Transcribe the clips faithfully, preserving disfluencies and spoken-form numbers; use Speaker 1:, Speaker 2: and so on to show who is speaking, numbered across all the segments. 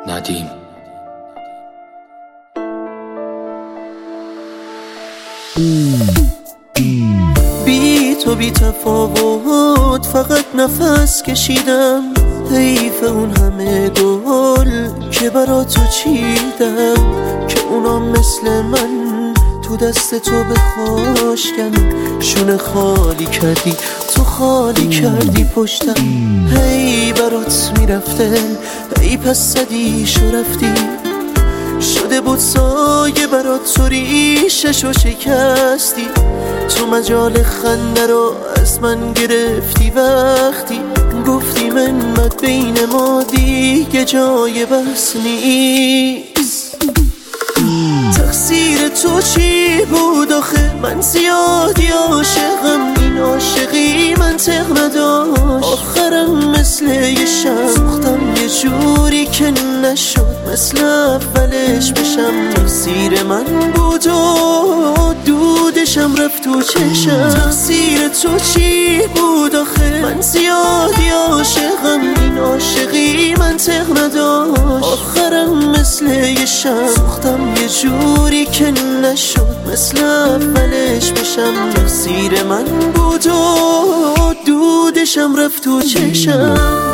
Speaker 1: ندیم.
Speaker 2: بی تو بی تفاوت فقط نفس کشیدم، حیف اون همه گل که برا تو چیدم، که اونا مثل من تو دست تو بخاشکن. شونه خالی کردی تو، خالی کردی پشتم، هی برات میرفته، هی پس صدیشو رفتی. شده بود سایه برات تو ریششو شکستی، تو مجال خنده رو از من گرفتی وقتی گفتی منت بین ما دیگه جای بس نیست. تقصیر تو چی بود آخه؟ من زیادی عاشقم، این عاشقی منطق نداشت. آخرم مثل یه شب سوختم یه جوری که نشد مثل اولش بشم. تقصیر من بود و دودشم رفت تو چشم. تقصیر تو چی بود آخه؟ من زیادی عاشقم، این عاشقی منطق نداشت. آخرم مثل یه شب سوختم یه جوری که نشد مثل اولش بشم. تقصیر من بود و دودشم رفت تو چشم.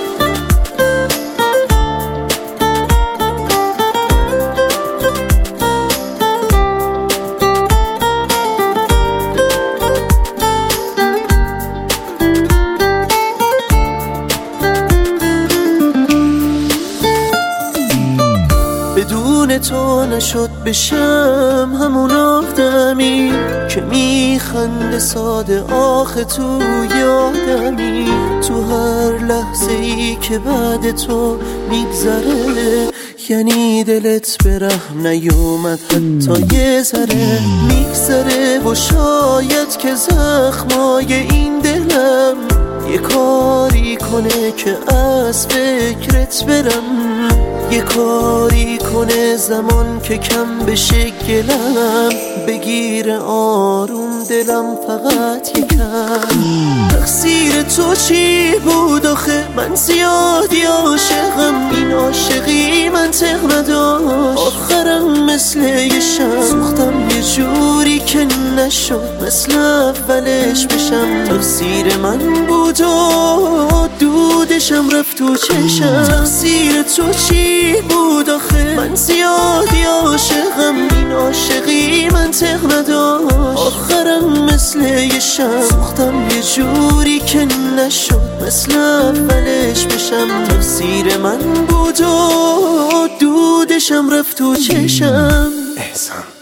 Speaker 2: بدون تو نشد بشم همون آدمی که میخنده ساده آخه تو یادمی. تو هر لحظه ای که بعد تو میگذره یعنی دلت به رحم نیومد حتی یه ذره. میگذره و شاید که زخمای این دلم یه کاری کنه که از فکرت برم، یه کاری کنه زمان که کم بشه گلم، بگیره آروم دلم فقط یکم. تقصیر تو چی بود آخه؟ من زیادی عاشقم، این عاشقی منطق نداشت. آخرم مثل یه شب سوختم یه جوری که نشد مثل اولش بشم. تقصیر من بود و دودشم رفت تو چشم. تقصیر تو چی بود آخه؟ من زیادی عاشقم، این عاشقی منطق نداشت. آخرم مثل یه شب سوختم یه جوری که نشد مثل اولش بشم. تقصیر من بود و دودشم رفت تو چشم.
Speaker 1: احسان.